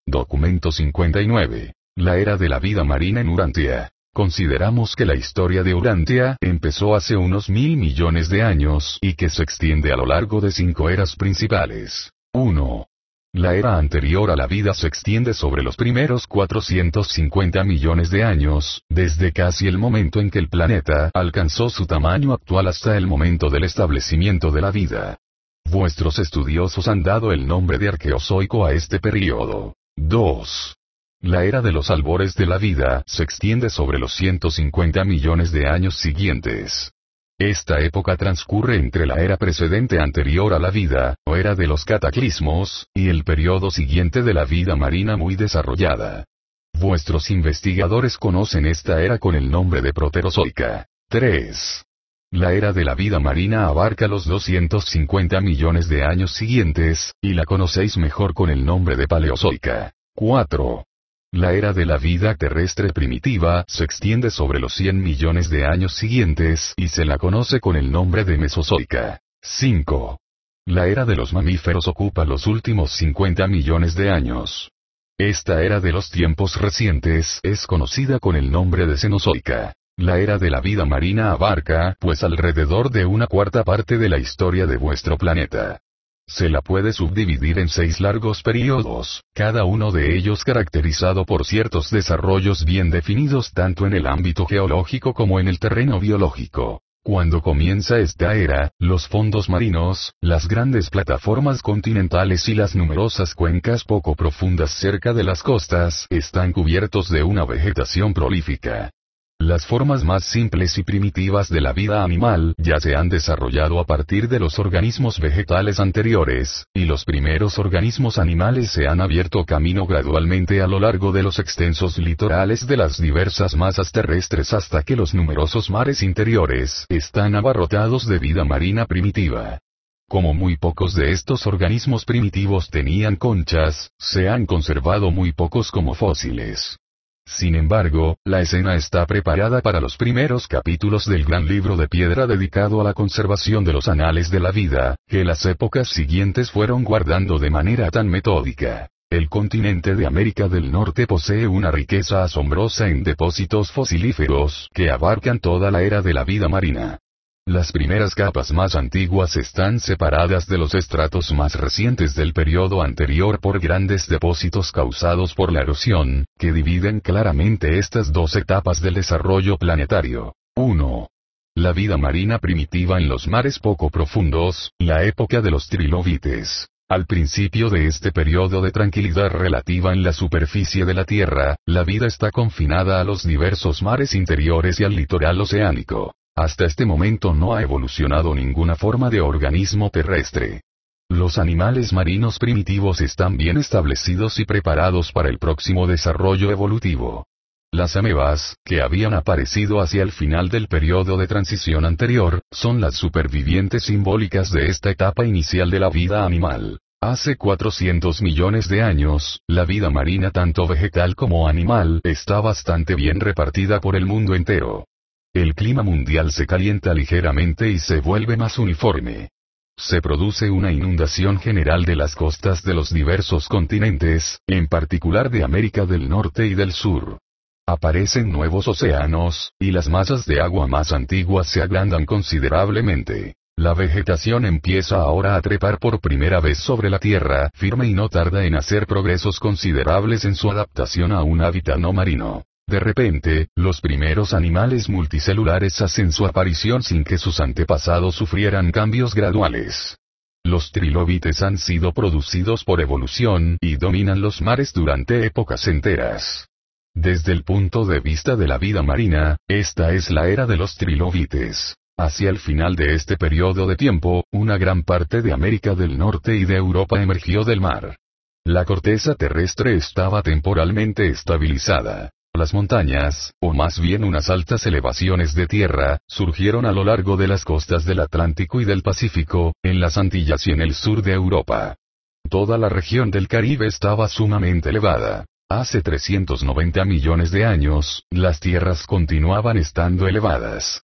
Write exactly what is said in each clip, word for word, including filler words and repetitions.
Documento cincuenta y nueve. La era de la vida marina en Urantia. Consideramos que la historia de Urantia empezó hace unos mil millones de años y que se extiende a lo largo de cinco eras principales. uno. La era anterior a la vida se extiende sobre los primeros cuatrocientos cincuenta millones de años, desde casi el momento en que el planeta alcanzó su tamaño actual hasta el momento del establecimiento de la vida. Vuestros estudiosos han dado el nombre de Arqueozoico a este período. dos. La era de los albores de la vida se extiende sobre los ciento cincuenta millones de años siguientes. Esta época transcurre entre la era precedente anterior a la vida, o era de los cataclismos, y el periodo siguiente de la vida marina muy desarrollada. Vuestros investigadores conocen esta era con el nombre de Proterozoica. tres. La era de la vida marina abarca los doscientos cincuenta millones de años siguientes, y la conocéis mejor con el nombre de Paleozoica. cuatro. La era de la vida terrestre primitiva se extiende sobre los cien millones de años siguientes y se la conoce con el nombre de Mesozoica. cinco. La era de los mamíferos ocupa los últimos cincuenta millones de años. Esta era de los tiempos recientes es conocida con el nombre de Cenozoica. La era de la vida marina abarca, pues, alrededor de una cuarta parte de la historia de vuestro planeta. Se la puede subdividir en seis largos periodos, cada uno de ellos caracterizado por ciertos desarrollos bien definidos tanto en el ámbito geológico como en el terreno biológico. Cuando comienza esta era, los fondos marinos, las grandes plataformas continentales y las numerosas cuencas poco profundas cerca de las costas están cubiertos de una vegetación prolífica. Las formas más simples y primitivas de la vida animal ya se han desarrollado a partir de los organismos vegetales anteriores, y los primeros organismos animales se han abierto camino gradualmente a lo largo de los extensos litorales de las diversas masas terrestres hasta que los numerosos mares interiores están abarrotados de vida marina primitiva. Como muy pocos de estos organismos primitivos tenían conchas, se han conservado muy pocos como fósiles. Sin embargo, la escena está preparada para los primeros capítulos del gran libro de piedra dedicado a la conservación de los anales de la vida, que las épocas siguientes fueron guardando de manera tan metódica. El continente de América del Norte posee una riqueza asombrosa en depósitos fosilíferos que abarcan toda la era de la vida marina. Las primeras capas más antiguas están separadas de los estratos más recientes del periodo anterior por grandes depósitos causados por la erosión, que dividen claramente estas dos etapas del desarrollo planetario. uno. La vida marina primitiva en los mares poco profundos, la época de los trilobites. Al principio de este periodo de tranquilidad relativa en la superficie de la Tierra, la vida está confinada a los diversos mares interiores y al litoral oceánico. Hasta este momento no ha evolucionado ninguna forma de organismo terrestre. Los animales marinos primitivos están bien establecidos y preparados para el próximo desarrollo evolutivo. Las amebas, que habían aparecido hacia el final del periodo de transición anterior, son las supervivientes simbólicas de esta etapa inicial de la vida animal. Hace cuatrocientos millones de años, la vida marina tanto vegetal como animal está bastante bien repartida por el mundo entero. El clima mundial se calienta ligeramente y se vuelve más uniforme. Se produce una inundación general de las costas de los diversos continentes, en particular de América del Norte y del Sur. Aparecen nuevos océanos, y las masas de agua más antiguas se agrandan considerablemente. La vegetación empieza ahora a trepar por primera vez sobre la tierra firme y no tarda en hacer progresos considerables en su adaptación a un hábitat no marino. De repente, los primeros animales multicelulares hacen su aparición sin que sus antepasados sufrieran cambios graduales. Los trilobites han sido producidos por evolución y dominan los mares durante épocas enteras. Desde el punto de vista de la vida marina, esta es la era de los trilobites. Hacia el final de este periodo de tiempo, una gran parte de América del Norte y de Europa emergió del mar. La corteza terrestre estaba temporalmente estabilizada. Las montañas, o más bien unas altas elevaciones de tierra, surgieron a lo largo de las costas del Atlántico y del Pacífico, en las Antillas y en el sur de Europa. Toda la región del Caribe estaba sumamente elevada. Hace trescientos noventa millones de años, las tierras continuaban estando elevadas.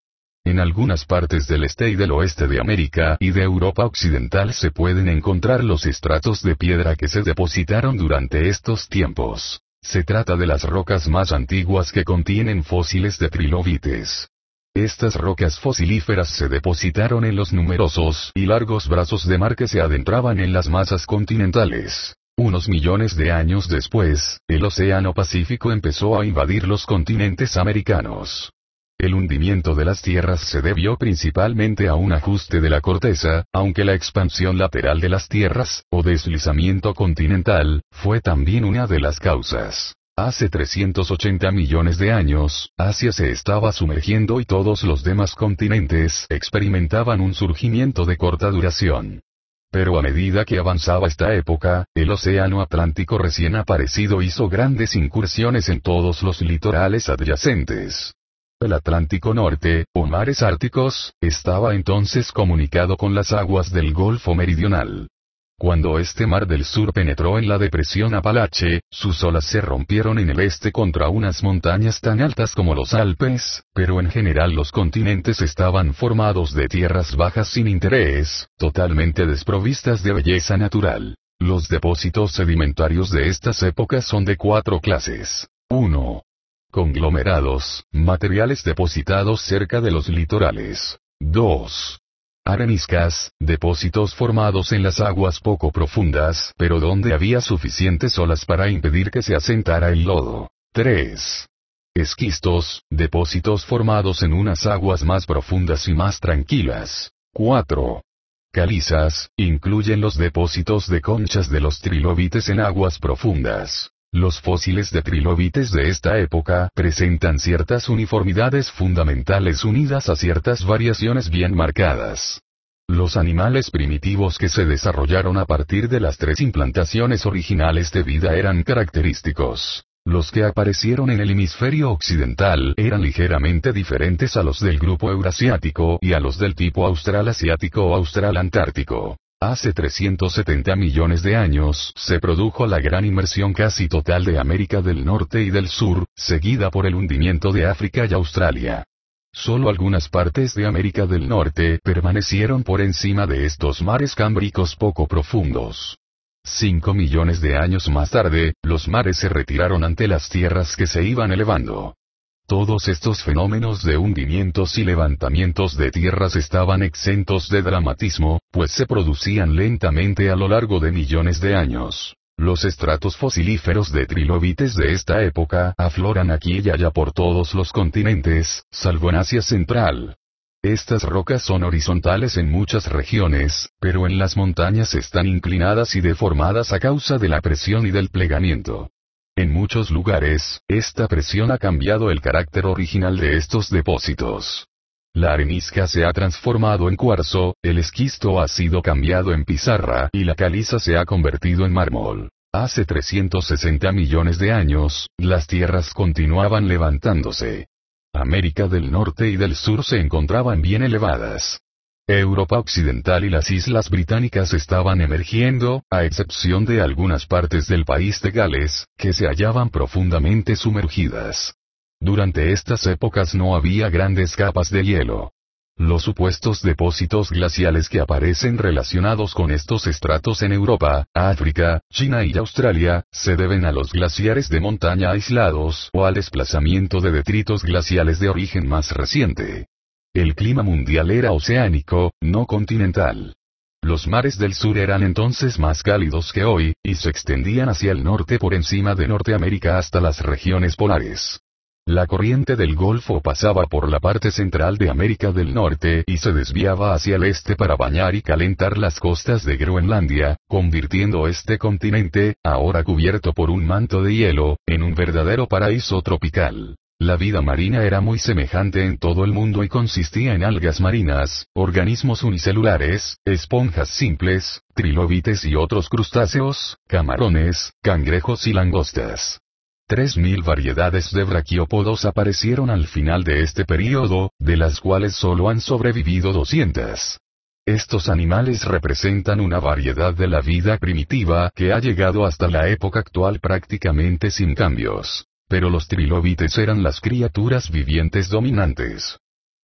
En algunas partes del este y del oeste de América y de Europa Occidental se pueden encontrar los estratos de piedra que se depositaron durante estos tiempos. Se trata de las rocas más antiguas que contienen fósiles de trilobites. Estas rocas fosilíferas se depositaron en los numerosos y largos brazos de mar que se adentraban en las masas continentales. Unos millones de años después, el Océano Pacífico empezó a invadir los continentes americanos. El hundimiento de las tierras se debió principalmente a un ajuste de la corteza, aunque la expansión lateral de las tierras, o deslizamiento continental, fue también una de las causas. Hace trescientos ochenta millones de años, Asia se estaba sumergiendo y todos los demás continentes experimentaban un surgimiento de corta duración. Pero a medida que avanzaba esta época, el Océano Atlántico recién aparecido hizo grandes incursiones en todos los litorales adyacentes. El Atlántico Norte, o mares árticos, estaba entonces comunicado con las aguas del Golfo Meridional. Cuando este mar del sur penetró en la depresión Apalache, sus olas se rompieron en el este contra unas montañas tan altas como los Alpes, pero en general los continentes estaban formados de tierras bajas sin interés, totalmente desprovistas de belleza natural. Los depósitos sedimentarios de estas épocas son de cuatro clases. uno. Conglomerados, materiales depositados cerca de los litorales. dos. Areniscas, depósitos formados en las aguas poco profundas, pero donde había suficientes olas para impedir que se asentara el lodo. tres. Esquistos, depósitos formados en unas aguas más profundas y más tranquilas. cuatro. Calizas, incluyen los depósitos de conchas de los trilobites en aguas profundas. Los fósiles de trilobites de esta época presentan ciertas uniformidades fundamentales unidas a ciertas variaciones bien marcadas. Los animales primitivos que se desarrollaron a partir de las tres implantaciones originales de vida eran característicos. Los que aparecieron en el hemisferio occidental eran ligeramente diferentes a los del grupo eurasiático y a los del tipo australasiático o australantártico. Hace trescientos setenta millones de años se produjo la gran inmersión casi total de América del Norte y del Sur, seguida por el hundimiento de África y Australia. Solo algunas partes de América del Norte permanecieron por encima de estos mares cámbricos poco profundos. Cinco millones de años más tarde, los mares se retiraron ante las tierras que se iban elevando. Todos estos fenómenos de hundimientos y levantamientos de tierras estaban exentos de dramatismo, pues se producían lentamente a lo largo de millones de años. Los estratos fosilíferos de trilobites de esta época afloran aquí y allá por todos los continentes, salvo en Asia Central. Estas rocas son horizontales en muchas regiones, pero en las montañas están inclinadas y deformadas a causa de la presión y del plegamiento. En muchos lugares, esta presión ha cambiado el carácter original de estos depósitos. La arenisca se ha transformado en cuarzo, el esquisto ha sido cambiado en pizarra y la caliza se ha convertido en mármol. Hace trescientos sesenta millones de años, las tierras continuaban levantándose. América del Norte y del Sur se encontraban bien elevadas. Europa Occidental y las Islas Británicas estaban emergiendo, a excepción de algunas partes del país de Gales, que se hallaban profundamente sumergidas. Durante estas épocas no había grandes capas de hielo. Los supuestos depósitos glaciales que aparecen relacionados con estos estratos en Europa, África, China y Australia, se deben a los glaciares de montaña aislados o al desplazamiento de detritos glaciales de origen más reciente. El clima mundial era oceánico, no continental. Los mares del sur eran entonces más cálidos que hoy, y se extendían hacia el norte por encima de Norteamérica hasta las regiones polares. La corriente del Golfo pasaba por la parte central de América del Norte y se desviaba hacia el este para bañar y calentar las costas de Groenlandia, convirtiendo este continente, ahora cubierto por un manto de hielo, en un verdadero paraíso tropical. La vida marina era muy semejante en todo el mundo y consistía en algas marinas, organismos unicelulares, esponjas simples, trilobites y otros crustáceos, camarones, cangrejos y langostas. Tres mil variedades de braquiópodos aparecieron al final de este período, de las cuales solo han sobrevivido doscientas. Estos animales representan una variedad de la vida primitiva que ha llegado hasta la época actual prácticamente sin cambios. Pero los trilobites eran las criaturas vivientes dominantes.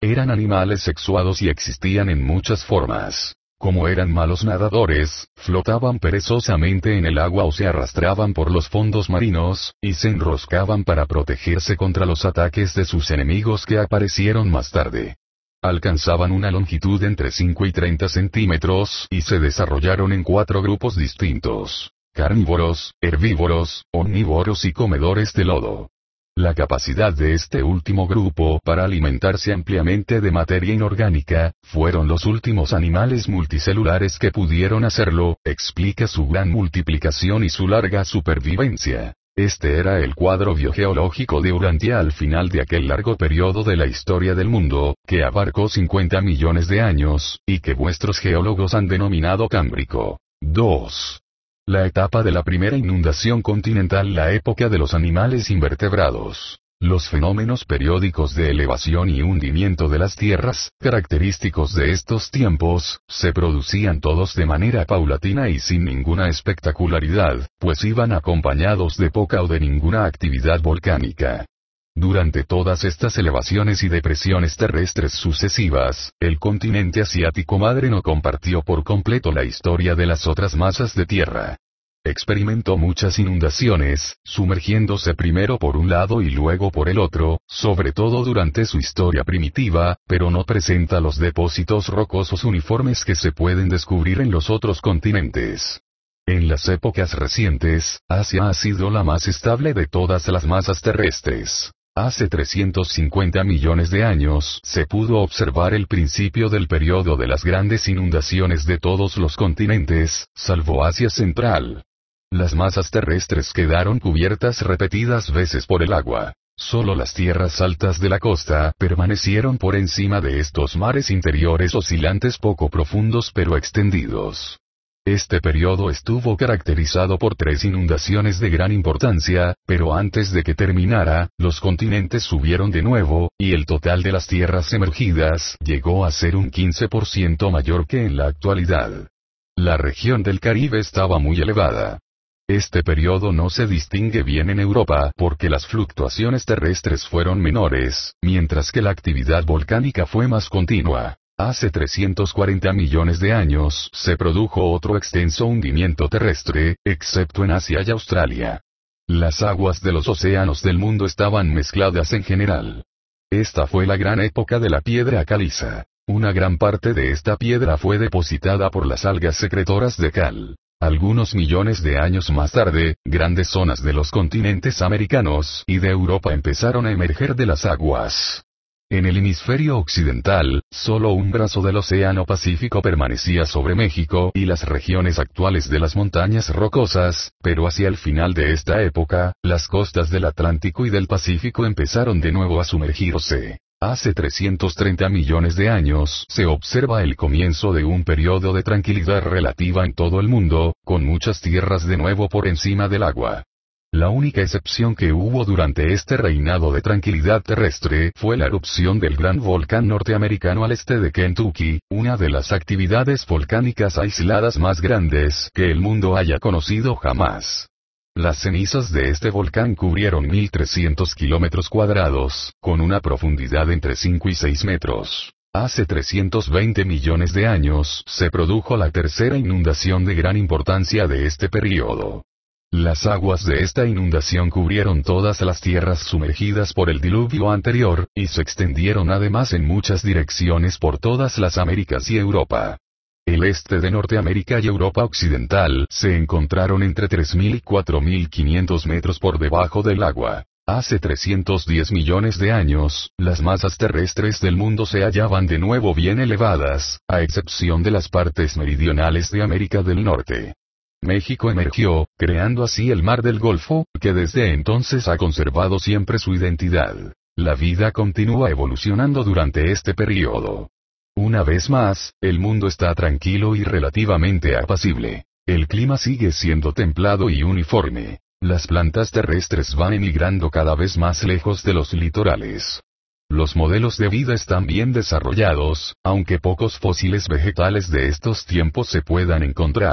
Eran animales sexuados y existían en muchas formas. Como eran malos nadadores, flotaban perezosamente en el agua o se arrastraban por los fondos marinos, y se enroscaban para protegerse contra los ataques de sus enemigos que aparecieron más tarde. Alcanzaban una longitud entre cinco y treinta centímetros y se desarrollaron en cuatro grupos distintos: carnívoros, herbívoros, omnívoros y comedores de lodo. La capacidad de este último grupo para alimentarse ampliamente de materia inorgánica, fueron los últimos animales multicelulares que pudieron hacerlo, explica su gran multiplicación y su larga supervivencia. Este era el cuadro biogeológico de Urantia al final de aquel largo periodo de la historia del mundo, que abarcó cincuenta millones de años, y que vuestros geólogos han denominado Cámbrico. dos. La etapa de la primera inundación continental, la época de los animales invertebrados. Los fenómenos periódicos de elevación y hundimiento de las tierras, característicos de estos tiempos, se producían todos de manera paulatina y sin ninguna espectacularidad, pues iban acompañados de poca o de ninguna actividad volcánica. Durante todas estas elevaciones y depresiones terrestres sucesivas, el continente asiático madre no compartió por completo la historia de las otras masas de tierra. Experimentó muchas inundaciones, sumergiéndose primero por un lado y luego por el otro, sobre todo durante su historia primitiva, pero no presenta los depósitos rocosos uniformes que se pueden descubrir en los otros continentes. En las épocas recientes, Asia ha sido la más estable de todas las masas terrestres. Hace trescientos cincuenta millones de años se pudo observar el principio del periodo de las grandes inundaciones de todos los continentes, salvo Asia Central. Las masas terrestres quedaron cubiertas repetidas veces por el agua. Solo las tierras altas de la costa permanecieron por encima de estos mares interiores oscilantes poco profundos pero extendidos. Este periodo estuvo caracterizado por tres inundaciones de gran importancia, pero antes de que terminara, los continentes subieron de nuevo, y el total de las tierras emergidas llegó a ser un quince por ciento mayor que en la actualidad. La región del Caribe estaba muy elevada. Este periodo no se distingue bien en Europa porque las fluctuaciones terrestres fueron menores, mientras que la actividad volcánica fue más continua. Hace trescientos cuarenta millones de años se produjo otro extenso hundimiento terrestre, excepto en Asia y Australia. Las aguas de los océanos del mundo estaban mezcladas en general. Esta fue la gran época de la piedra caliza. Una gran parte de esta piedra fue depositada por las algas secretoras de cal. Algunos millones de años más tarde, grandes zonas de los continentes americanos y de Europa empezaron a emerger de las aguas. En el hemisferio occidental, solo un brazo del Océano Pacífico permanecía sobre México y las regiones actuales de las montañas rocosas, pero hacia el final de esta época, las costas del Atlántico y del Pacífico empezaron de nuevo a sumergirse. Hace trescientos treinta millones de años se observa el comienzo de un periodo de tranquilidad relativa en todo el mundo, con muchas tierras de nuevo por encima del agua. La única excepción que hubo durante este reinado de tranquilidad terrestre fue la erupción del gran volcán norteamericano al este de Kentucky, una de las actividades volcánicas aisladas más grandes que el mundo haya conocido jamás. Las cenizas de este volcán cubrieron mil trescientos kilómetros cuadrados, con una profundidad entre cinco y seis metros. Hace trescientos veinte millones de años se produjo la tercera inundación de gran importancia de este período. Las aguas de esta inundación cubrieron todas las tierras sumergidas por el diluvio anterior, y se extendieron además en muchas direcciones por todas las Américas y Europa. El este de Norteamérica y Europa Occidental se encontraron entre tres mil y cuatro mil quinientos metros por debajo del agua. Hace trescientos diez millones de años, las masas terrestres del mundo se hallaban de nuevo bien elevadas, a excepción de las partes meridionales de América del Norte. México emergió, creando así el Mar del Golfo, que desde entonces ha conservado siempre su identidad. La vida continúa evolucionando durante este período. Una vez más, el mundo está tranquilo y relativamente apacible. El clima sigue siendo templado y uniforme. Las plantas terrestres van emigrando cada vez más lejos de los litorales. Los modelos de vida están bien desarrollados, aunque pocos fósiles vegetales de estos tiempos se puedan encontrar.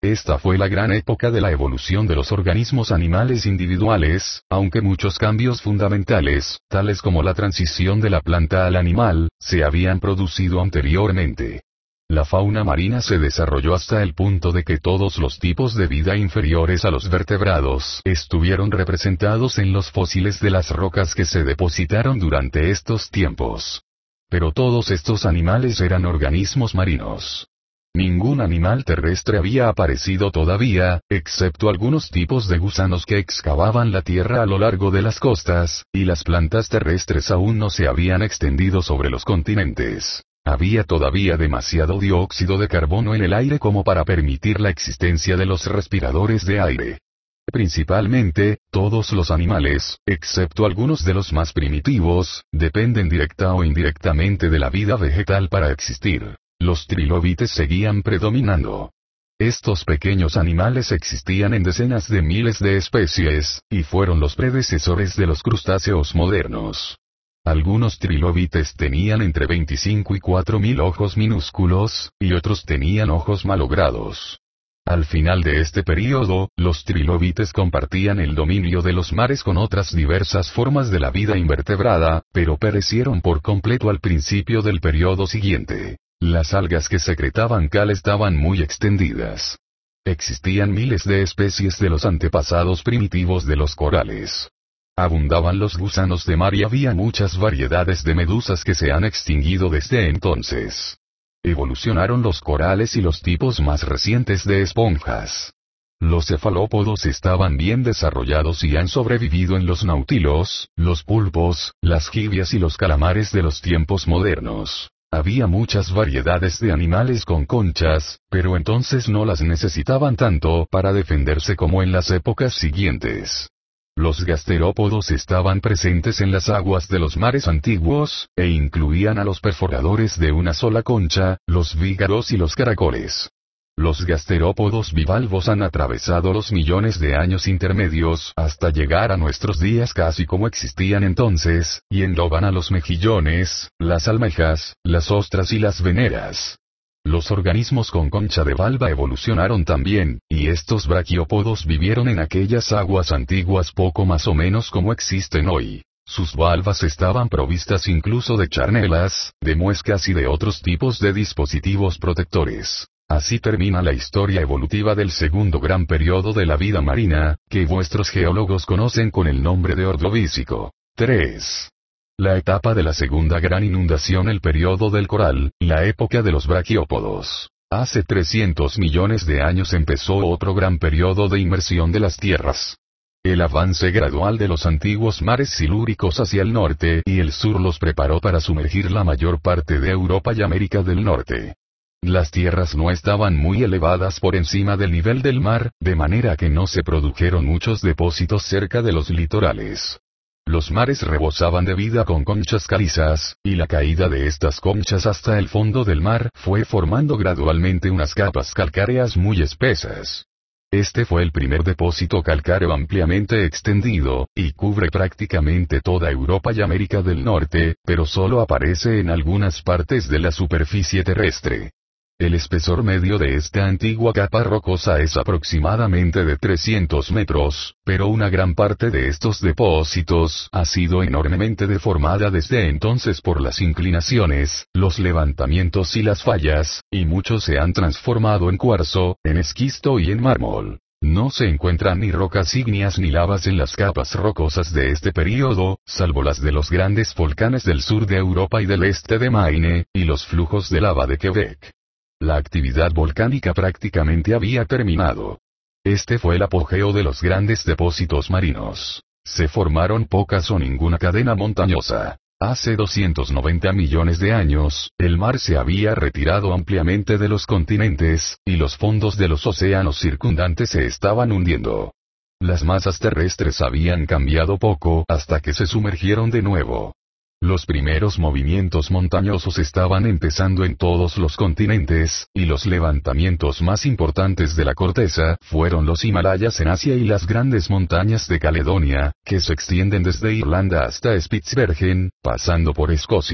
Esta fue la gran época de la evolución de los organismos animales individuales, aunque muchos cambios fundamentales, tales como la transición de la planta al animal, se habían producido anteriormente. La fauna marina se desarrolló hasta el punto de que todos los tipos de vida inferiores a los vertebrados estuvieron representados en los fósiles de las rocas que se depositaron durante estos tiempos. Pero todos estos animales eran organismos marinos. Ningún animal terrestre había aparecido todavía, excepto algunos tipos de gusanos que excavaban la tierra a lo largo de las costas, y las plantas terrestres aún no se habían extendido sobre los continentes. Había todavía demasiado dióxido de carbono en el aire como para permitir la existencia de los respiradores de aire. Principalmente, todos los animales, excepto algunos de los más primitivos, dependen directa o indirectamente de la vida vegetal para existir. Los trilobites seguían predominando. Estos pequeños animales existían en decenas de miles de especies, y fueron los predecesores de los crustáceos modernos. Algunos trilobites tenían entre veinticinco y cuatro mil ojos minúsculos, y otros tenían ojos malogrados. Al final de este período, los trilobites compartían el dominio de los mares con otras diversas formas de la vida invertebrada, pero perecieron por completo al principio del período siguiente. Las algas que secretaban cal estaban muy extendidas. Existían miles de especies de los antepasados primitivos de los corales. Abundaban los gusanos de mar y había muchas variedades de medusas que se han extinguido desde entonces. Evolucionaron los corales y los tipos más recientes de esponjas. Los cefalópodos estaban bien desarrollados y han sobrevivido en los nautilos, los pulpos, las jibias y los calamares de los tiempos modernos. Había muchas variedades de animales con conchas, pero entonces no las necesitaban tanto para defenderse como en las épocas siguientes. Los gasterópodos estaban presentes en las aguas de los mares antiguos, e incluían a los perforadores de una sola concha, los vígaros y los caracoles. Los gasterópodos bivalvos han atravesado los millones de años intermedios hasta llegar a nuestros días casi como existían entonces, y engloban a los mejillones, las almejas, las ostras y las veneras. Los organismos con concha de valva evolucionaron también, y estos braquiópodos vivieron en aquellas aguas antiguas poco más o menos como existen hoy. Sus valvas estaban provistas incluso de charnelas, de muescas y de otros tipos de dispositivos protectores. Así termina la historia evolutiva del segundo gran periodo de la vida marina, que vuestros geólogos conocen con el nombre de Ordovícico. tres. La etapa de la segunda gran inundación, el periodo del coral, la época de los braquiópodos. Hace trescientos millones de años empezó otro gran periodo de inmersión de las tierras. El avance gradual de los antiguos mares silúricos hacia el norte y el sur los preparó para sumergir la mayor parte de Europa y América del Norte. Las tierras no estaban muy elevadas por encima del nivel del mar, de manera que no se produjeron muchos depósitos cerca de los litorales. Los mares rebosaban de vida con conchas calizas, y la caída de estas conchas hasta el fondo del mar fue formando gradualmente unas capas calcáreas muy espesas. Este fue el primer depósito calcáreo ampliamente extendido, y cubre prácticamente toda Europa y América del Norte, pero solo aparece en algunas partes de la superficie terrestre. El espesor medio de esta antigua capa rocosa es aproximadamente de trescientos metros, pero una gran parte de estos depósitos ha sido enormemente deformada desde entonces por las inclinaciones, los levantamientos y las fallas, y muchos se han transformado en cuarzo, en esquisto y en mármol. No se encuentran ni rocas ígneas ni lavas en las capas rocosas de este período, salvo las de los grandes volcanes del sur de Europa y del este de Maine, y los flujos de lava de Quebec. La actividad volcánica prácticamente había terminado. Este fue el apogeo de los grandes depósitos marinos. Se formaron pocas o ninguna cadena montañosa. Hace doscientos noventa millones de años, el mar se había retirado ampliamente de los continentes, y los fondos de los océanos circundantes se estaban hundiendo. Las masas terrestres habían cambiado poco hasta que se sumergieron de nuevo. Los primeros movimientos montañosos estaban empezando en todos los continentes, y los levantamientos más importantes de la corteza fueron los Himalayas en Asia y las grandes montañas de Caledonia, que se extienden desde Irlanda hasta Spitsbergen, pasando por Escocia.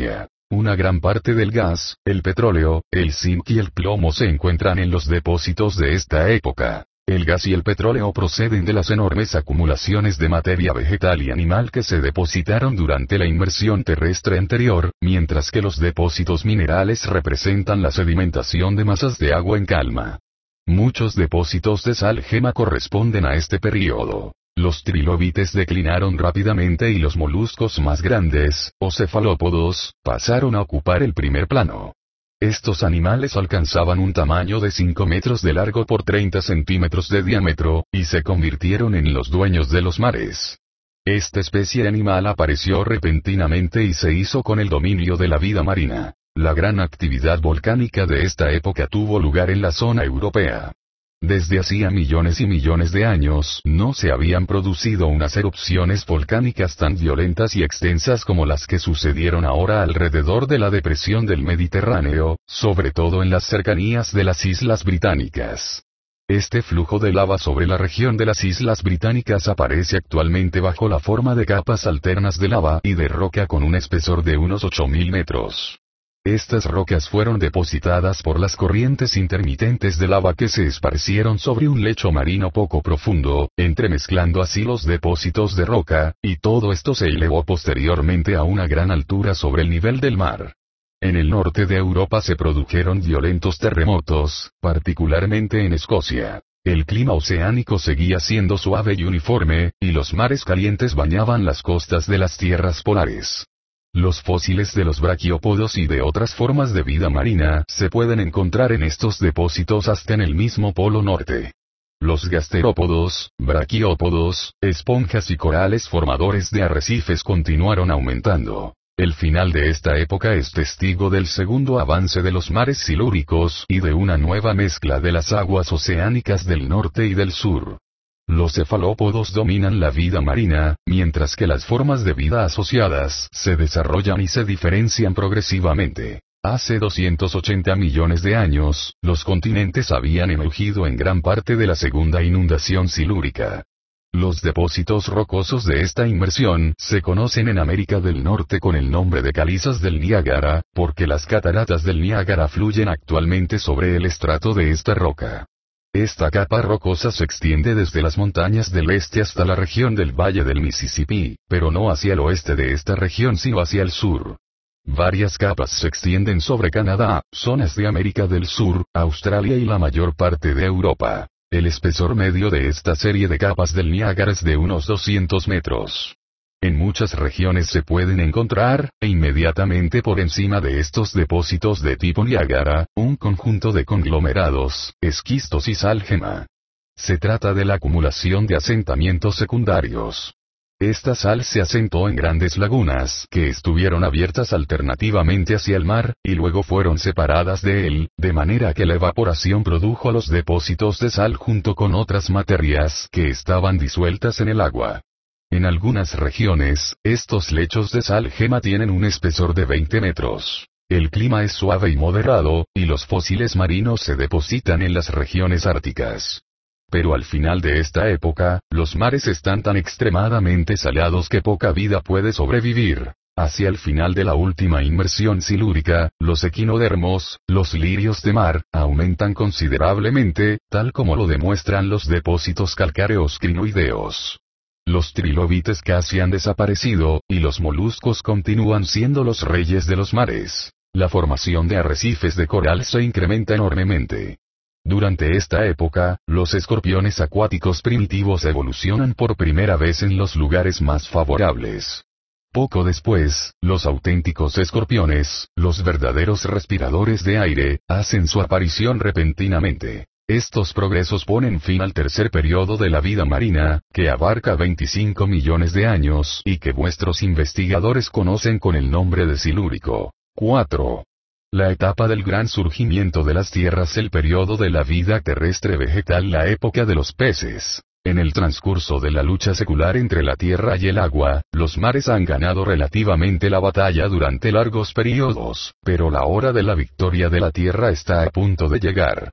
Una gran parte del gas, el petróleo, el zinc y el plomo se encuentran en los depósitos de esta época. El gas y el petróleo proceden de las enormes acumulaciones de materia vegetal y animal que se depositaron durante la inmersión terrestre anterior, mientras que los depósitos minerales representan la sedimentación de masas de agua en calma. Muchos depósitos de sal gema corresponden a este período. Los trilobites declinaron rápidamente y los moluscos más grandes, o cefalópodos, pasaron a ocupar el primer plano. Estos animales alcanzaban un tamaño de cinco metros de largo por treinta centímetros de diámetro, y se convirtieron en los dueños de los mares. Esta especie animal apareció repentinamente y se hizo con el dominio de la vida marina. La gran actividad volcánica de esta época tuvo lugar en la zona europea. Desde hacía millones y millones de años no se habían producido unas erupciones volcánicas tan violentas y extensas como las que sucedieron ahora alrededor de la depresión del Mediterráneo, sobre todo en las cercanías de las Islas Británicas. Este flujo de lava sobre la región de las Islas Británicas aparece actualmente bajo la forma de capas alternas de lava y de roca con un espesor de unos ocho mil metros. Estas rocas fueron depositadas por las corrientes intermitentes de lava que se esparcieron sobre un lecho marino poco profundo, entremezclando así los depósitos de roca, y todo esto se elevó posteriormente a una gran altura sobre el nivel del mar. En el norte de Europa se produjeron violentos terremotos, particularmente en Escocia. El clima oceánico seguía siendo suave y uniforme, y los mares calientes bañaban las costas de las tierras polares. Los fósiles de los braquiópodos y de otras formas de vida marina se pueden encontrar en estos depósitos hasta en el mismo Polo Norte. Los gasterópodos, braquiópodos, esponjas y corales formadores de arrecifes continuaron aumentando. El final de esta época es testigo del segundo avance de los mares silúricos y de una nueva mezcla de las aguas oceánicas del norte y del sur. Los cefalópodos dominan la vida marina, mientras que las formas de vida asociadas se desarrollan y se diferencian progresivamente. Hace doscientos ochenta millones de años, los continentes habían emergido en gran parte de la segunda inundación silúrica. Los depósitos rocosos de esta inmersión se conocen en América del Norte con el nombre de calizas del Niágara, porque las cataratas del Niágara fluyen actualmente sobre el estrato de esta roca. Esta capa rocosa se extiende desde las montañas del este hasta la región del Valle del Mississippi, pero no hacia el oeste de esta región sino hacia el sur. Varias capas se extienden sobre Canadá, zonas de América del Sur, Australia y la mayor parte de Europa. El espesor medio de esta serie de capas del Niágara es de unos doscientos metros. En muchas regiones se pueden encontrar, e inmediatamente por encima de estos depósitos de tipo Niágara, un conjunto de conglomerados, esquistos y sal gema. Se trata de la acumulación de asentamientos secundarios. Esta sal se asentó en grandes lagunas que estuvieron abiertas alternativamente hacia el mar, y luego fueron separadas de él, de manera que la evaporación produjo los depósitos de sal junto con otras materias que estaban disueltas en el agua. En algunas regiones, estos lechos de sal gema tienen un espesor de veinte metros. El clima es suave y moderado, y los fósiles marinos se depositan en las regiones árticas. Pero al final de esta época, los mares están tan extremadamente salados que poca vida puede sobrevivir. Hacia el final de la última inmersión silúrica, los equinodermos, los lirios de mar, aumentan considerablemente, tal como lo demuestran los depósitos calcáreos crinoideos. Los trilobites casi han desaparecido, y los moluscos continúan siendo los reyes de los mares. La formación de arrecifes de coral se incrementa enormemente. Durante esta época, los escorpiones acuáticos primitivos evolucionan por primera vez en los lugares más favorables. Poco después, los auténticos escorpiones, los verdaderos respiradores de aire, hacen su aparición repentinamente. Estos progresos ponen fin al tercer periodo de la vida marina, que abarca veinticinco millones de años y que vuestros investigadores conocen con el nombre de Silúrico. cuatro. La etapa del gran surgimiento de las tierras, el periodo de la vida terrestre vegetal, la época de los peces. En el transcurso de la lucha secular entre la tierra y el agua, los mares han ganado relativamente la batalla durante largos periodos, pero la hora de la victoria de la tierra está a punto de llegar.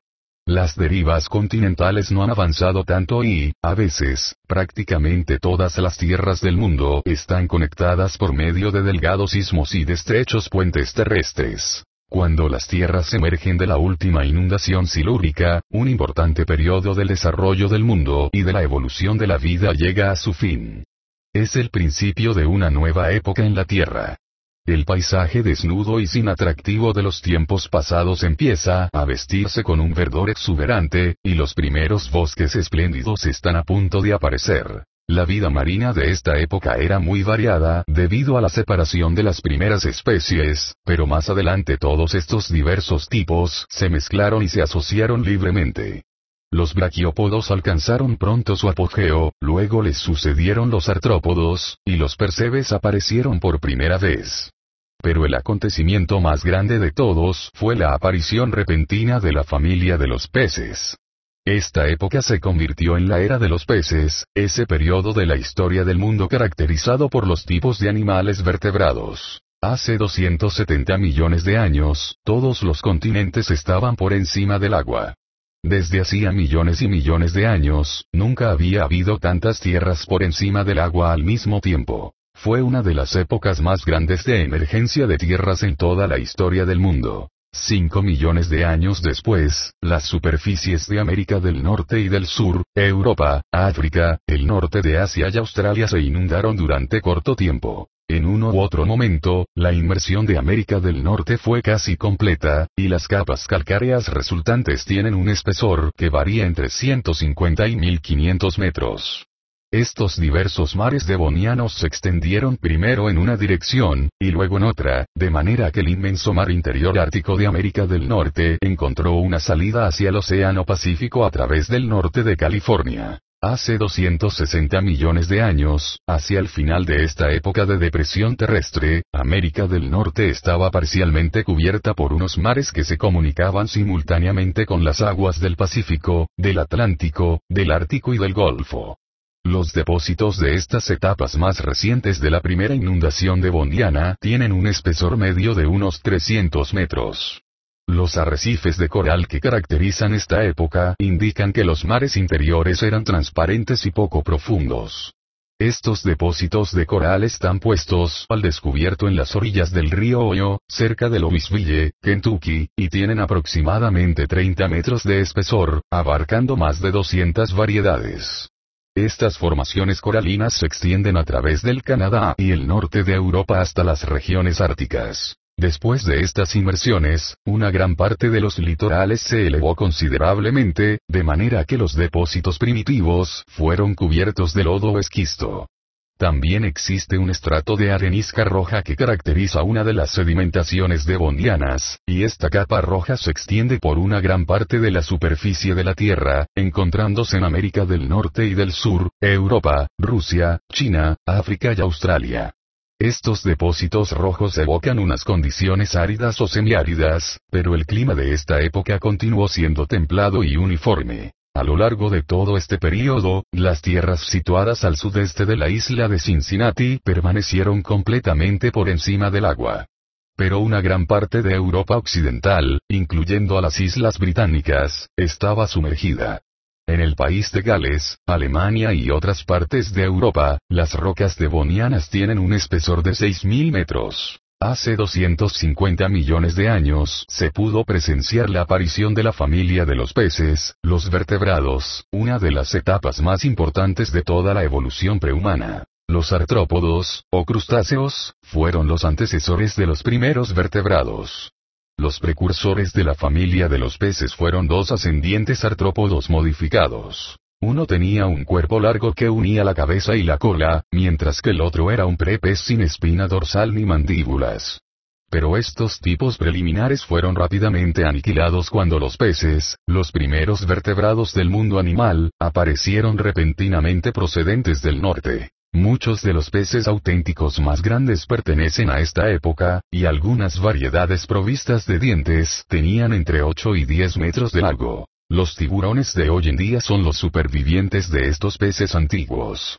Las derivas continentales no han avanzado tanto y, a veces, prácticamente todas las tierras del mundo están conectadas por medio de delgados istmos y de estrechos puentes terrestres. Cuando las tierras emergen de la última inundación silúrica, un importante periodo del desarrollo del mundo y de la evolución de la vida llega a su fin. Es el principio de una nueva época en la Tierra. El paisaje desnudo y sin atractivo de los tiempos pasados empieza a vestirse con un verdor exuberante, y los primeros bosques espléndidos están a punto de aparecer. La vida marina de esta época era muy variada debido a la separación de las primeras especies, pero más adelante todos estos diversos tipos se mezclaron y se asociaron libremente. Los braquiópodos alcanzaron pronto su apogeo, luego les sucedieron los artrópodos, y los percebes aparecieron por primera vez. Pero el acontecimiento más grande de todos fue la aparición repentina de la familia de los peces. Esta época se convirtió en la era de los peces, ese periodo de la historia del mundo caracterizado por los tipos de animales vertebrados. Hace doscientos setenta millones de años, todos los continentes estaban por encima del agua. Desde hacía millones y millones de años, nunca había habido tantas tierras por encima del agua al mismo tiempo. Fue una de las épocas más grandes de emergencia de tierras en toda la historia del mundo. Cinco millones de años después, las superficies de América del Norte y del Sur, Europa, África, el norte de Asia y Australia se inundaron durante corto tiempo. En uno u otro momento, la inmersión de América del Norte fue casi completa, y las capas calcáreas resultantes tienen un espesor que varía entre ciento cincuenta y mil quinientos metros. Estos diversos mares devonianos se extendieron primero en una dirección, y luego en otra, de manera que el inmenso mar interior ártico de América del Norte encontró una salida hacia el Océano Pacífico a través del norte de California. Hace doscientos sesenta millones de años, hacia el final de esta época de depresión terrestre, América del Norte estaba parcialmente cubierta por unos mares que se comunicaban simultáneamente con las aguas del Pacífico, del Atlántico, del Ártico y del Golfo. Los depósitos de estas etapas más recientes de la primera inundación devoniana tienen un espesor medio de unos trescientos metros. Los arrecifes de coral que caracterizan esta época indican que los mares interiores eran transparentes y poco profundos. Estos depósitos de coral están puestos al descubierto en las orillas del río Ohio, cerca de Louisville, Kentucky, y tienen aproximadamente treinta metros de espesor, abarcando más de doscientas variedades. Estas formaciones coralinas se extienden a través del Canadá y el norte de Europa hasta las regiones árticas. Después de estas inmersiones, una gran parte de los litorales se elevó considerablemente, de manera que los depósitos primitivos fueron cubiertos de lodo o esquisto. También existe un estrato de arenisca roja que caracteriza una de las sedimentaciones devonianas, y esta capa roja se extiende por una gran parte de la superficie de la Tierra, encontrándose en América del Norte y del Sur, Europa, Rusia, China, África y Australia. Estos depósitos rojos evocan unas condiciones áridas o semiáridas, pero el clima de esta época continuó siendo templado y uniforme. A lo largo de todo este período, las tierras situadas al sudeste de la isla de Cincinnati permanecieron completamente por encima del agua. Pero una gran parte de Europa occidental, incluyendo a las islas británicas, estaba sumergida. En el país de Gales, Alemania y otras partes de Europa, las rocas devonianas tienen un espesor de seis mil metros. Hace doscientos cincuenta millones de años se pudo presenciar la aparición de la familia de los peces, los vertebrados, una de las etapas más importantes de toda la evolución prehumana. Los artrópodos, o crustáceos, fueron los antecesores de los primeros vertebrados. Los precursores de la familia de los peces fueron dos ascendientes artrópodos modificados. Uno tenía un cuerpo largo que unía la cabeza y la cola, mientras que el otro era un prepez sin espina dorsal ni mandíbulas. Pero estos tipos preliminares fueron rápidamente aniquilados cuando los peces, los primeros vertebrados del mundo animal, aparecieron repentinamente procedentes del norte. Muchos de los peces auténticos más grandes pertenecen a esta época, y algunas variedades provistas de dientes tenían entre ocho y diez metros de largo. Los tiburones de hoy en día son los supervivientes de estos peces antiguos.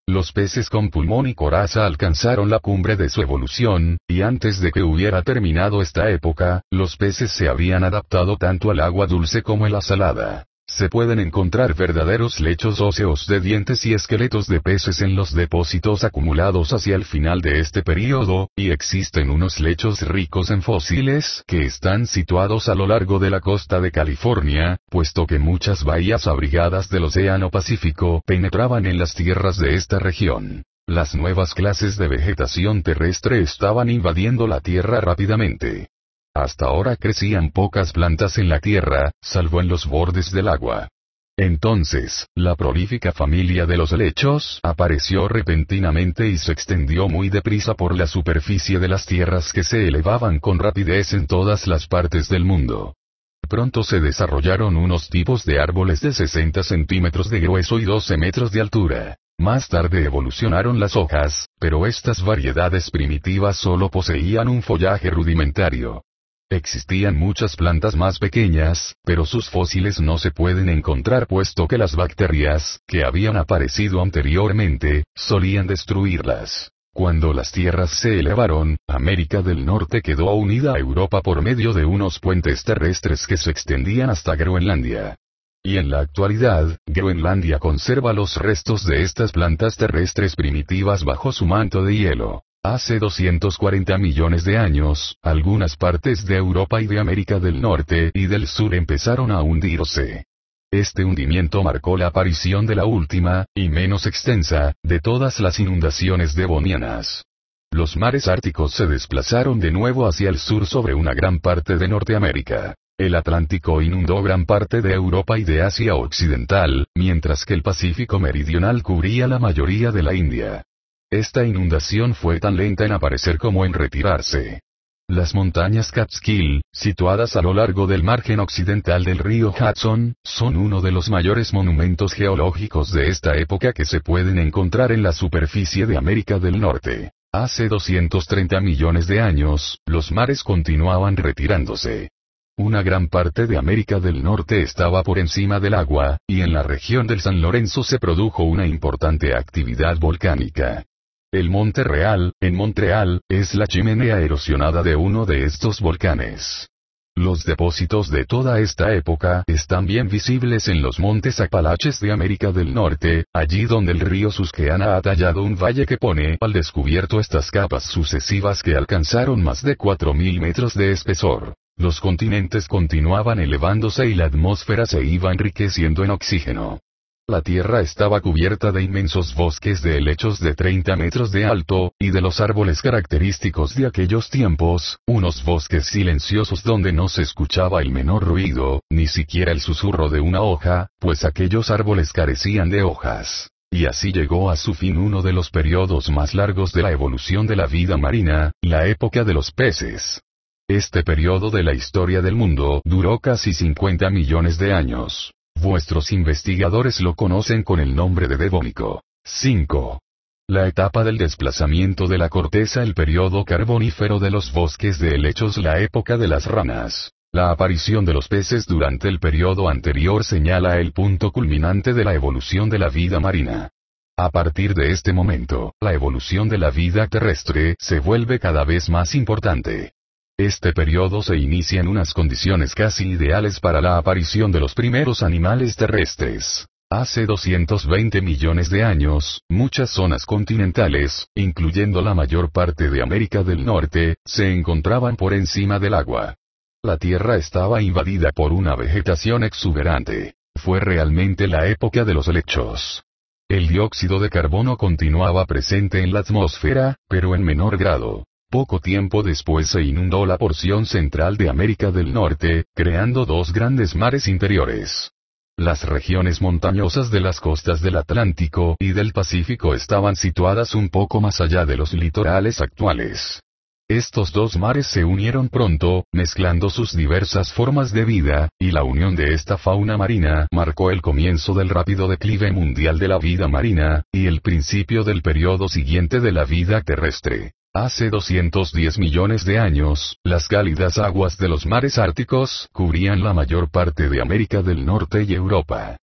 Los peces con pulmón y coraza alcanzaron la cumbre de su evolución, y antes de que hubiera terminado esta época, los peces se habían adaptado tanto al agua dulce como a la salada. Se pueden encontrar verdaderos lechos óseos de dientes y esqueletos de peces en los depósitos acumulados hacia el final de este período, y existen unos lechos ricos en fósiles que están situados a lo largo de la costa de California, puesto que muchas bahías abrigadas del Océano Pacífico penetraban en las tierras de esta región. Las nuevas clases de vegetación terrestre estaban invadiendo la Tierra rápidamente. Hasta ahora crecían pocas plantas en la tierra, salvo en los bordes del agua. Entonces, la prolífica familia de los helechos apareció repentinamente y se extendió muy deprisa por la superficie de las tierras que se elevaban con rapidez en todas las partes del mundo. Pronto se desarrollaron unos tipos de árboles de sesenta centímetros de grueso y doce metros de altura. Más tarde evolucionaron las hojas, pero estas variedades primitivas solo poseían un follaje rudimentario. Existían muchas plantas más pequeñas, pero sus fósiles no se pueden encontrar puesto que las bacterias, que habían aparecido anteriormente, solían destruirlas. Cuando las tierras se elevaron, América del Norte quedó unida a Europa por medio de unos puentes terrestres que se extendían hasta Groenlandia. Y en la actualidad, Groenlandia conserva los restos de estas plantas terrestres primitivas bajo su manto de hielo. Hace doscientos cuarenta millones de años, algunas partes de Europa y de América del Norte y del Sur empezaron a hundirse. Este hundimiento marcó la aparición de la última, y menos extensa, de todas las inundaciones devonianas. Los mares árticos se desplazaron de nuevo hacia el sur sobre una gran parte de Norteamérica. El Atlántico inundó gran parte de Europa y de Asia Occidental, mientras que el Pacífico Meridional cubría la mayoría de la India. Esta inundación fue tan lenta en aparecer como en retirarse. Las montañas Catskill, situadas a lo largo del margen occidental del río Hudson, son uno de los mayores monumentos geológicos de esta época que se pueden encontrar en la superficie de América del Norte. Hace doscientos treinta millones de años, los mares continuaban retirándose. Una gran parte de América del Norte estaba por encima del agua, y en la región del San Lorenzo se produjo una importante actividad volcánica. El Monte Real, en Montreal, es la chimenea erosionada de uno de estos volcanes. Los depósitos de toda esta época están bien visibles en los montes Apalaches de América del Norte, allí donde el río Susquehanna ha tallado un valle que pone al descubierto estas capas sucesivas que alcanzaron más de cuatro mil metros de espesor. Los continentes continuaban elevándose y la atmósfera se iba enriqueciendo en oxígeno. La Tierra estaba cubierta de inmensos bosques de helechos de treinta metros de alto, y de los árboles característicos de aquellos tiempos, unos bosques silenciosos donde no se escuchaba el menor ruido, ni siquiera el susurro de una hoja, pues aquellos árboles carecían de hojas. Y así llegó a su fin uno de los periodos más largos de la evolución de la vida marina, la época de los peces. Este periodo de la historia del mundo duró casi cincuenta millones de años. Vuestros investigadores lo conocen con el nombre de Devónico. cinco. La etapa del desplazamiento de la corteza, el periodo carbonífero de los bosques de helechos, la época de las ranas. La aparición de los peces durante el periodo anterior señala el punto culminante de la evolución de la vida marina. A partir de este momento, la evolución de la vida terrestre se vuelve cada vez más importante. Este periodo se inicia en unas condiciones casi ideales para la aparición de los primeros animales terrestres. Hace doscientos veinte millones de años, muchas zonas continentales, incluyendo la mayor parte de América del Norte, se encontraban por encima del agua. La Tierra estaba invadida por una vegetación exuberante. Fue realmente la época de los helechos. El dióxido de carbono continuaba presente en la atmósfera, pero en menor grado. Poco tiempo después se inundó la porción central de América del Norte, creando dos grandes mares interiores. Las regiones montañosas de las costas del Atlántico y del Pacífico estaban situadas un poco más allá de los litorales actuales. Estos dos mares se unieron pronto, mezclando sus diversas formas de vida, y la unión de esta fauna marina marcó el comienzo del rápido declive mundial de la vida marina, y el principio del periodo siguiente de la vida terrestre. Hace doscientos diez millones de años, las cálidas aguas de los mares árticos cubrían la mayor parte de América del Norte y Europa.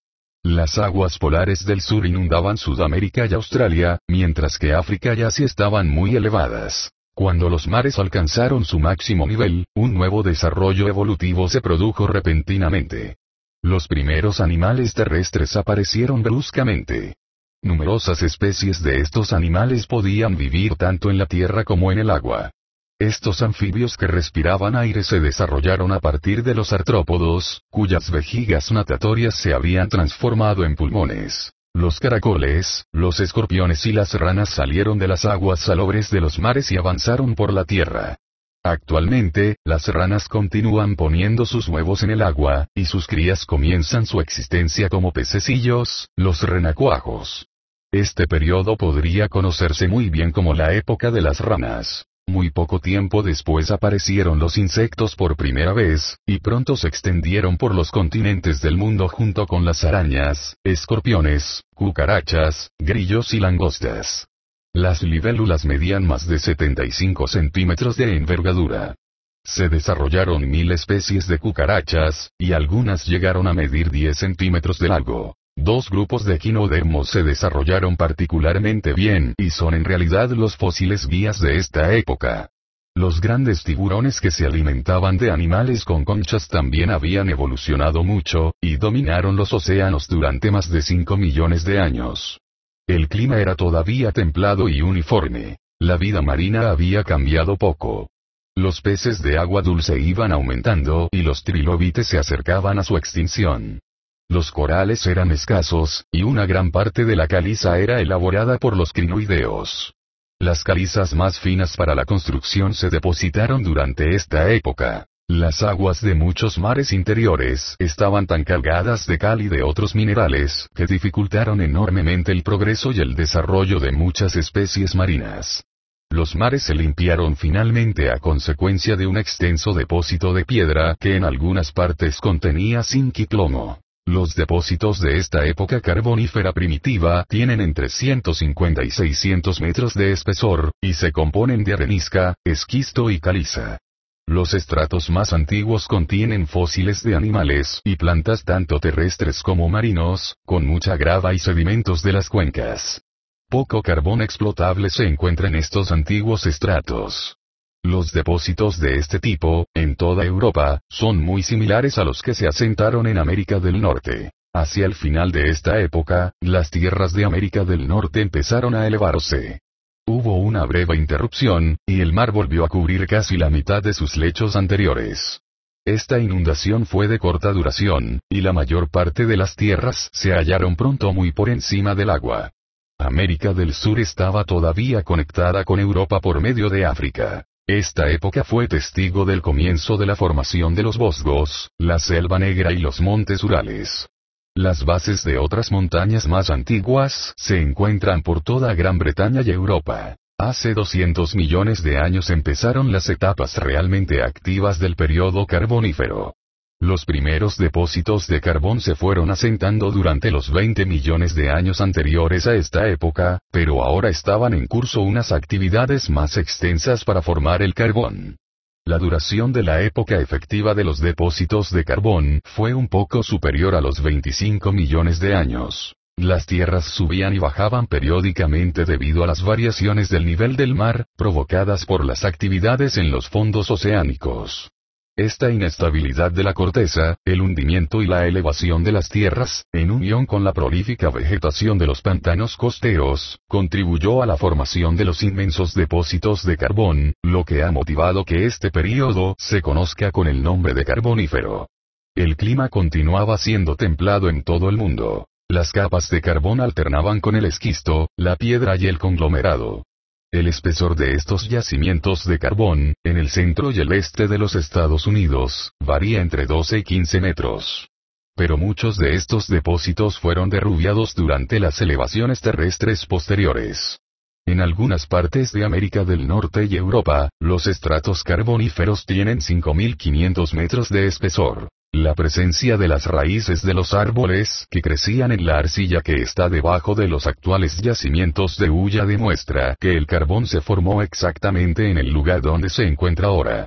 Las aguas polares del sur inundaban Sudamérica y Australia, mientras que África y Asia estaban muy elevadas. Cuando los mares alcanzaron su máximo nivel, un nuevo desarrollo evolutivo se produjo repentinamente. Los primeros animales terrestres aparecieron bruscamente. Numerosas especies de estos animales podían vivir tanto en la tierra como en el agua. Estos anfibios que respiraban aire se desarrollaron a partir de los artrópodos, cuyas vejigas natatorias se habían transformado en pulmones. Los caracoles, los escorpiones y las ranas salieron de las aguas salobres de los mares y avanzaron por la tierra. Actualmente, las ranas continúan poniendo sus huevos en el agua, y sus crías comienzan su existencia como pececillos, los renacuajos. Este periodo podría conocerse muy bien como la época de las ranas. Muy poco tiempo después aparecieron los insectos por primera vez, y pronto se extendieron por los continentes del mundo junto con las arañas, escorpiones, cucarachas, grillos y langostas. Las libélulas medían más de setenta y cinco centímetros de envergadura. Se desarrollaron mil especies de cucarachas, y algunas llegaron a medir diez centímetros de largo. Dos grupos de equinodermos se desarrollaron particularmente bien y son en realidad los fósiles guías de esta época. Los grandes tiburones que se alimentaban de animales con conchas también habían evolucionado mucho, y dominaron los océanos durante más de cinco millones de años. El clima era todavía templado y uniforme. La vida marina había cambiado poco. Los peces de agua dulce iban aumentando y los trilobites se acercaban a su extinción. Los corales eran escasos, y una gran parte de la caliza era elaborada por los crinoideos. Las calizas más finas para la construcción se depositaron durante esta época. Las aguas de muchos mares interiores estaban tan cargadas de cal y de otros minerales que dificultaron enormemente el progreso y el desarrollo de muchas especies marinas. Los mares se limpiaron finalmente a consecuencia de un extenso depósito de piedra que en algunas partes contenía zinc y plomo. Los depósitos de esta época carbonífera primitiva tienen entre ciento cincuenta y seiscientos metros de espesor, y se componen de arenisca, esquisto y caliza. Los estratos más antiguos contienen fósiles de animales y plantas tanto terrestres como marinos, con mucha grava y sedimentos de las cuencas. Poco carbón explotable se encuentra en estos antiguos estratos. Los depósitos de este tipo, en toda Europa, son muy similares a los que se asentaron en América del Norte. Hacia el final de esta época, las tierras de América del Norte empezaron a elevarse. Hubo una breve interrupción, y el mar volvió a cubrir casi la mitad de sus lechos anteriores. Esta inundación fue de corta duración, y la mayor parte de las tierras se hallaron pronto muy por encima del agua. América del Sur estaba todavía conectada con Europa por medio de África. Esta época fue testigo del comienzo de la formación de los Vosgos, la Selva Negra y los Montes Urales. Las bases de otras montañas más antiguas se encuentran por toda Gran Bretaña y Europa. Hace doscientos millones de años empezaron las etapas realmente activas del periodo carbonífero. Los primeros depósitos de carbón se fueron asentando durante los veinte millones de años anteriores a esta época, pero ahora estaban en curso unas actividades más extensas para formar el carbón. La duración de la época efectiva de los depósitos de carbón fue un poco superior a los veinticinco millones de años. Las tierras subían y bajaban periódicamente debido a las variaciones del nivel del mar, provocadas por las actividades en los fondos oceánicos. Esta inestabilidad de la corteza, el hundimiento y la elevación de las tierras, en unión con la prolífica vegetación de los pantanos costeros, contribuyó a la formación de los inmensos depósitos de carbón, lo que ha motivado que este período se conozca con el nombre de carbonífero. El clima continuaba siendo templado en todo el mundo. Las capas de carbón alternaban con el esquisto, la piedra y el conglomerado. El espesor de estos yacimientos de carbón, en el centro y el este de los Estados Unidos, varía entre doce y quince metros. Pero muchos de estos depósitos fueron derrubiados durante las elevaciones terrestres posteriores. En algunas partes de América del Norte y Europa, los estratos carboníferos tienen cinco mil quinientos metros de espesor. La presencia de las raíces de los árboles que crecían en la arcilla que está debajo de los actuales yacimientos de hulla demuestra que el carbón se formó exactamente en el lugar donde se encuentra ahora.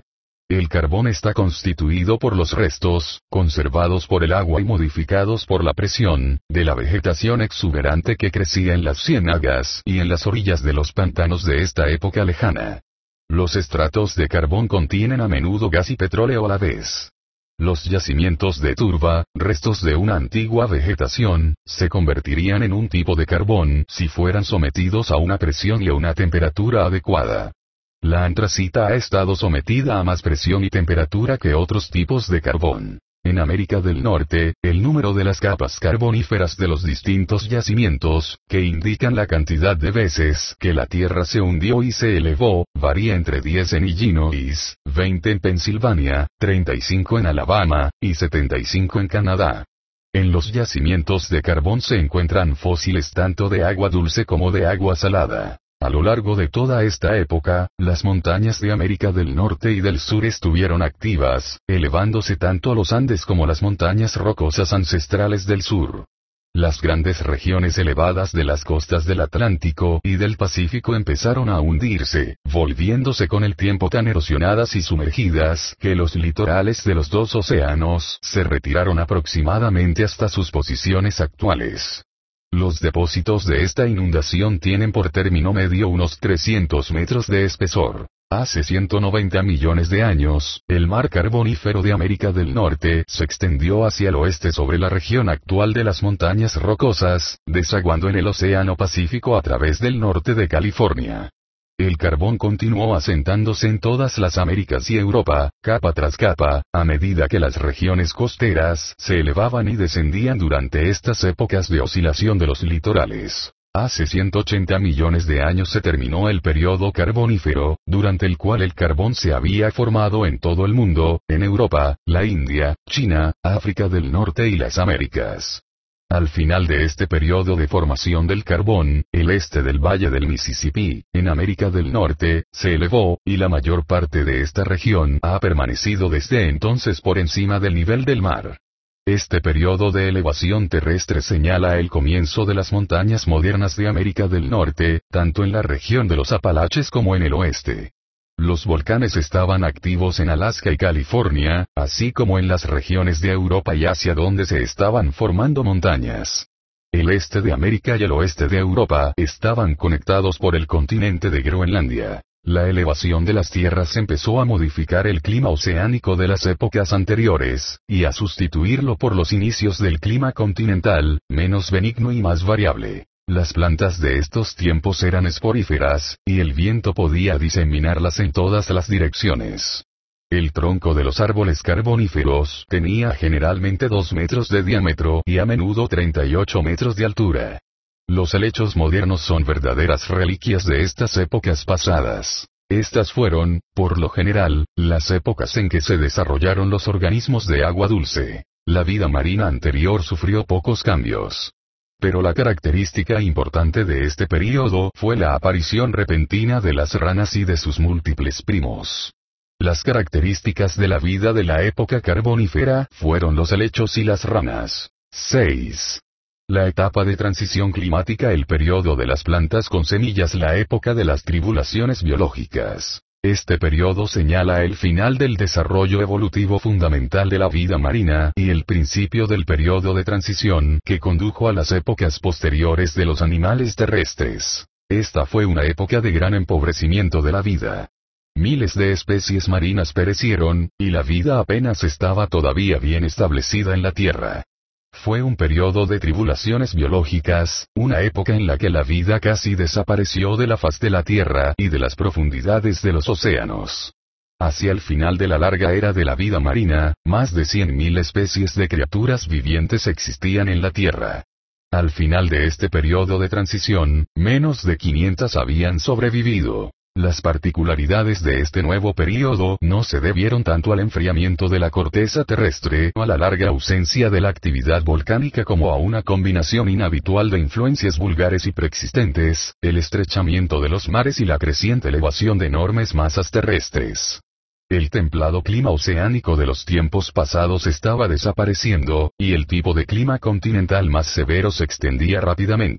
El carbón está constituido por los restos, conservados por el agua y modificados por la presión, de la vegetación exuberante que crecía en las ciénagas y en las orillas de los pantanos de esta época lejana. Los estratos de carbón contienen a menudo gas y petróleo a la vez. Los yacimientos de turba, restos de una antigua vegetación, se convertirían en un tipo de carbón si fueran sometidos a una presión y a una temperatura adecuada. La antracita ha estado sometida a más presión y temperatura que otros tipos de carbón. En América del Norte, el número de las capas carboníferas de los distintos yacimientos, que indican la cantidad de veces que la Tierra se hundió y se elevó, varía entre diez en Illinois, veinte en Pensilvania, treinta y cinco en Alabama, y setenta y cinco en Canadá. En los yacimientos de carbón se encuentran fósiles tanto de agua dulce como de agua salada. A lo largo de toda esta época, las montañas de América del Norte y del Sur estuvieron activas, elevándose tanto los Andes como las montañas rocosas ancestrales del sur. Las grandes regiones elevadas de las costas del Atlántico y del Pacífico empezaron a hundirse, volviéndose con el tiempo tan erosionadas y sumergidas que los litorales de los dos océanos se retiraron aproximadamente hasta sus posiciones actuales. Los depósitos de esta inundación tienen por término medio unos trescientos metros de espesor. Hace ciento noventa millones de años, el mar carbonífero de América del Norte se extendió hacia el oeste sobre la región actual de las montañas rocosas, desaguando en el Océano Pacífico a través del norte de California. El carbón continuó asentándose en todas las Américas y Europa, capa tras capa, a medida que las regiones costeras se elevaban y descendían durante estas épocas de oscilación de los litorales. Hace ciento ochenta millones de años se terminó el periodo carbonífero, durante el cual el carbón se había formado en todo el mundo, en Europa, la India, China, África del Norte y las Américas. Al final de este periodo de formación del carbón, el este del Valle del Mississippi, en América del Norte, se elevó, y la mayor parte de esta región ha permanecido desde entonces por encima del nivel del mar. Este periodo de elevación terrestre señala el comienzo de las montañas modernas de América del Norte, tanto en la región de los Apalaches como en el oeste. Los volcanes estaban activos en Alaska y California, así como en las regiones de Europa y Asia donde se estaban formando montañas. El este de América y el oeste de Europa estaban conectados por el continente de Groenlandia. La elevación de las tierras empezó a modificar el clima oceánico de las épocas anteriores, y a sustituirlo por los inicios del clima continental, menos benigno y más variable. Las plantas de estos tiempos eran esporíferas, y el viento podía diseminarlas en todas las direcciones. El tronco de los árboles carboníferos tenía generalmente dos metros de diámetro y a menudo treinta y ocho metros de altura. Los helechos modernos son verdaderas reliquias de estas épocas pasadas. Estas fueron, por lo general, las épocas en que se desarrollaron los organismos de agua dulce. La vida marina anterior sufrió pocos cambios. Pero la característica importante de este período fue la aparición repentina de las ranas y de sus múltiples primos. Las características de la vida de la época carbonífera fueron los helechos y las ranas. seis. La etapa de transición climática, el periodo de las plantas con semillas, la época de las tribulaciones biológicas. Este periodo señala el final del desarrollo evolutivo fundamental de la vida marina y el principio del periodo de transición que condujo a las épocas posteriores de los animales terrestres. Esta fue una época de gran empobrecimiento de la vida. Miles de especies marinas perecieron, y la vida apenas estaba todavía bien establecida en la Tierra. Fue un periodo de tribulaciones biológicas, una época en la que la vida casi desapareció de la faz de la Tierra y de las profundidades de los océanos. Hacia el final de la larga era de la vida marina, más de cien mil especies de criaturas vivientes existían en la Tierra. Al final de este periodo de transición, menos de quinientas habían sobrevivido. Las particularidades de este nuevo período no se debieron tanto al enfriamiento de la corteza terrestre o a la larga ausencia de la actividad volcánica como a una combinación inhabitual de influencias vulgares y preexistentes, el estrechamiento de los mares y la creciente elevación de enormes masas terrestres. El templado clima oceánico de los tiempos pasados estaba desapareciendo, y el tipo de clima continental más severo se extendía rápidamente.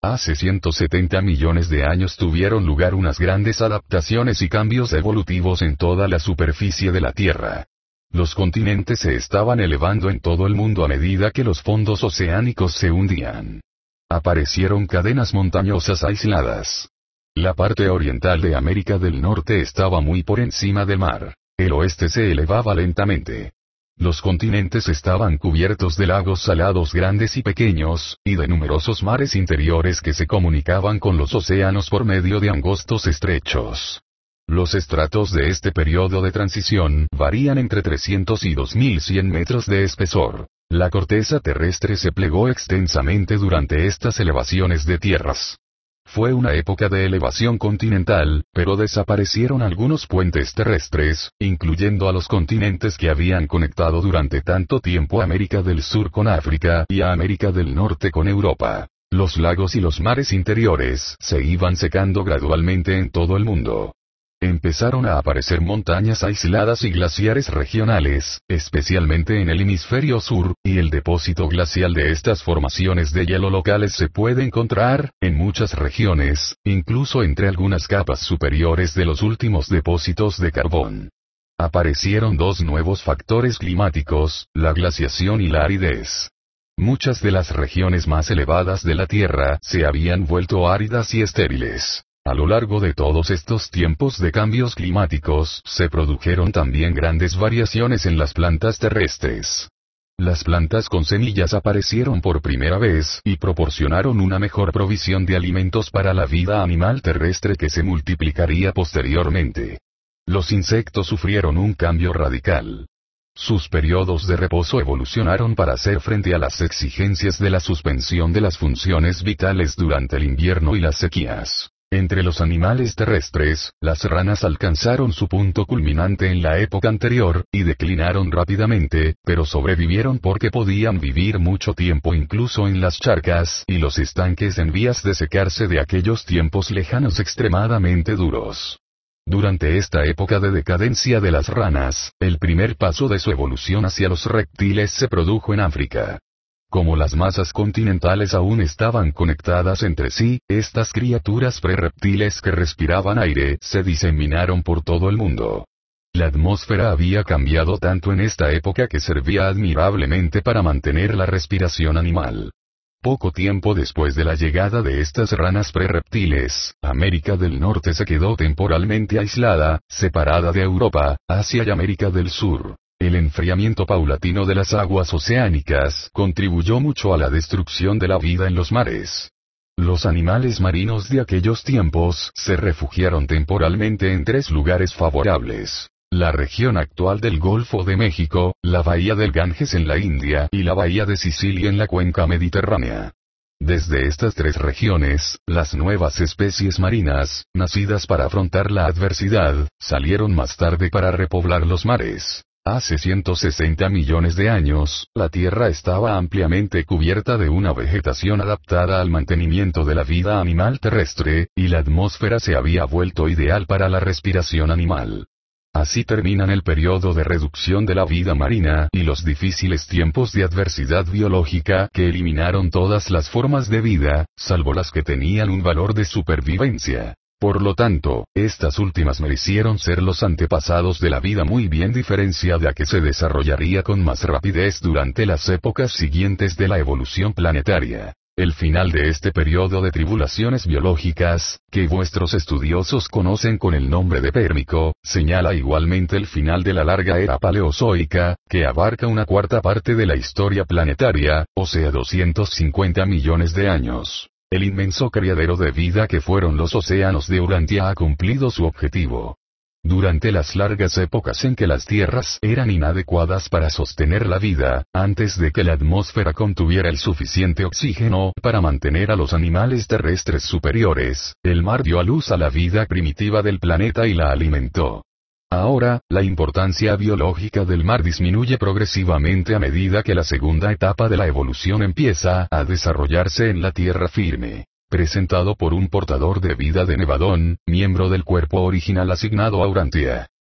Hace ciento setenta millones de años tuvieron lugar unas grandes adaptaciones y cambios evolutivos en toda la superficie de la Tierra. Los continentes se estaban elevando en todo el mundo a medida que los fondos oceánicos se hundían. Aparecieron cadenas montañosas aisladas. La parte oriental de América del Norte estaba muy por encima del mar. El oeste se elevaba lentamente. Los continentes estaban cubiertos de lagos salados grandes y pequeños, y de numerosos mares interiores que se comunicaban con los océanos por medio de angostos estrechos. Los estratos de este periodo de transición varían entre trescientos y dos mil cien metros de espesor. La corteza terrestre se plegó extensamente durante estas elevaciones de tierras. Fue una época de elevación continental, pero desaparecieron algunos puentes terrestres, incluyendo a los continentes que habían conectado durante tanto tiempo a América del Sur con África y a América del Norte con Europa. Los lagos y los mares interiores se iban secando gradualmente en todo el mundo. Empezaron a aparecer montañas aisladas y glaciares regionales, especialmente en el hemisferio sur, y el depósito glacial de estas formaciones de hielo locales se puede encontrar, en muchas regiones, incluso entre algunas capas superiores de los últimos depósitos de carbón. Aparecieron dos nuevos factores climáticos, la glaciación y la aridez. Muchas de las regiones más elevadas de la Tierra se habían vuelto áridas y estériles. A lo largo de todos estos tiempos de cambios climáticos, se produjeron también grandes variaciones en las plantas terrestres. Las plantas con semillas aparecieron por primera vez y proporcionaron una mejor provisión de alimentos para la vida animal terrestre que se multiplicaría posteriormente. Los insectos sufrieron un cambio radical. Sus periodos de reposo evolucionaron para hacer frente a las exigencias de la suspensión de las funciones vitales durante el invierno y las sequías. Entre los animales terrestres, las ranas alcanzaron su punto culminante en la época anterior, y declinaron rápidamente, pero sobrevivieron porque podían vivir mucho tiempo incluso en las charcas y los estanques en vías de secarse de aquellos tiempos lejanos extremadamente duros. Durante esta época de decadencia de las ranas, el primer paso de su evolución hacia los reptiles se produjo en África. Como las masas continentales aún estaban conectadas entre sí, estas criaturas prerreptiles que respiraban aire se diseminaron por todo el mundo. La atmósfera había cambiado tanto en esta época que servía admirablemente para mantener la respiración animal. Poco tiempo después de la llegada de estas ranas prerreptiles, América del Norte se quedó temporalmente aislada, separada de Europa, Asia y América del Sur. El enfriamiento paulatino de las aguas oceánicas contribuyó mucho a la destrucción de la vida en los mares. Los animales marinos de aquellos tiempos se refugiaron temporalmente en tres lugares favorables: la región actual del Golfo de México, la bahía del Ganges en la India y la bahía de Sicilia en la cuenca mediterránea. Desde estas tres regiones, las nuevas especies marinas, nacidas para afrontar la adversidad, salieron más tarde para repoblar los mares. Hace ciento sesenta millones de años, la Tierra estaba ampliamente cubierta de una vegetación adaptada al mantenimiento de la vida animal terrestre, y la atmósfera se había vuelto ideal para la respiración animal. Así terminan el periodo de reducción de la vida marina y los difíciles tiempos de adversidad biológica que eliminaron todas las formas de vida, salvo las que tenían un valor de supervivencia. Por lo tanto, estas últimas merecieron ser los antepasados de la vida muy bien diferenciada que se desarrollaría con más rapidez durante las épocas siguientes de la evolución planetaria. El final de este periodo de tribulaciones biológicas, que vuestros estudiosos conocen con el nombre de Pérmico, señala igualmente el final de la larga era paleozoica, que abarca una cuarta parte de la historia planetaria, o sea doscientos cincuenta millones de años. El inmenso criadero de vida que fueron los océanos de Urantia ha cumplido su objetivo. Durante las largas épocas en que las tierras eran inadecuadas para sostener la vida, antes de que la atmósfera contuviera el suficiente oxígeno para mantener a los animales terrestres superiores, el mar dio a luz a la vida primitiva del planeta y la alimentó. Ahora, la importancia biológica del mar disminuye progresivamente a medida que la segunda etapa de la evolución empieza a desarrollarse en la tierra firme. Presentado por un portador de vida de Nevadón, miembro del cuerpo original asignado a Urantia.